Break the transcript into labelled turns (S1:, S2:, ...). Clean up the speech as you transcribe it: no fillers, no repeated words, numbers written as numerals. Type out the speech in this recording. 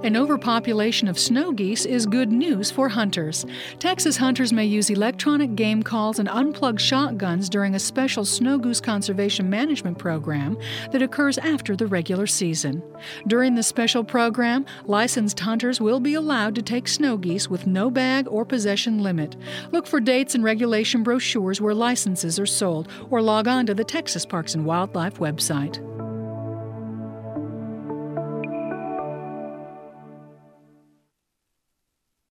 S1: An overpopulation of snow geese is good news for hunters. Texas hunters may use electronic game calls and unplugged shotguns during a special snow goose conservation management program that occurs after the regular season. During the special program, licensed hunters will be allowed to take snow geese with no bag or possession limit. Look for dates and regulation brochures where licenses are sold, or log on to the Texas Parks and Wildlife website.